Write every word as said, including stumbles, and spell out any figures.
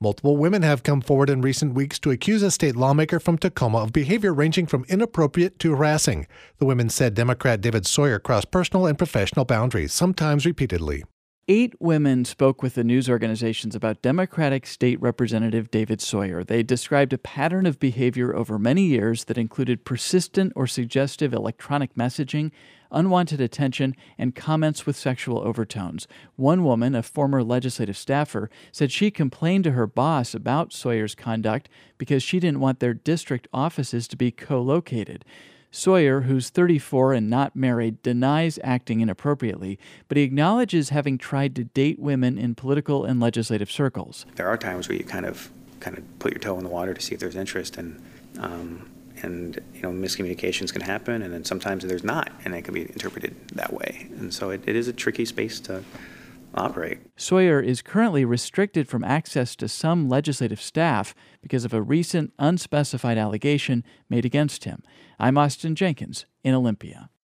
Multiple women have come forward in recent weeks to accuse a state lawmaker from Tacoma of behavior ranging from inappropriate to harassing. The women said Democrat David Sawyer crossed personal and professional boundaries, sometimes repeatedly. Eight women spoke with the news organizations about Democratic State Representative David Sawyer. They described a pattern of behavior over many years that included persistent or suggestive electronic messaging, unwanted attention, and comments with sexual overtones. One woman, a former legislative staffer, said she complained to her boss about Sawyer's conduct because she didn't want their district offices to be co-located. Sawyer, who's thirty-four and not married, denies acting inappropriately, but he acknowledges having tried to date women in political and legislative circles. There are times where you kind of kind of put your toe in the water to see if there's interest, and um, and you know miscommunications can happen, and then sometimes there's not, and it can be interpreted that way. And so it, it is a tricky space to operate. Sawyer is currently restricted from access to some legislative staff because of a recent unspecified allegation made against him. I'm Austin Jenkins in Olympia.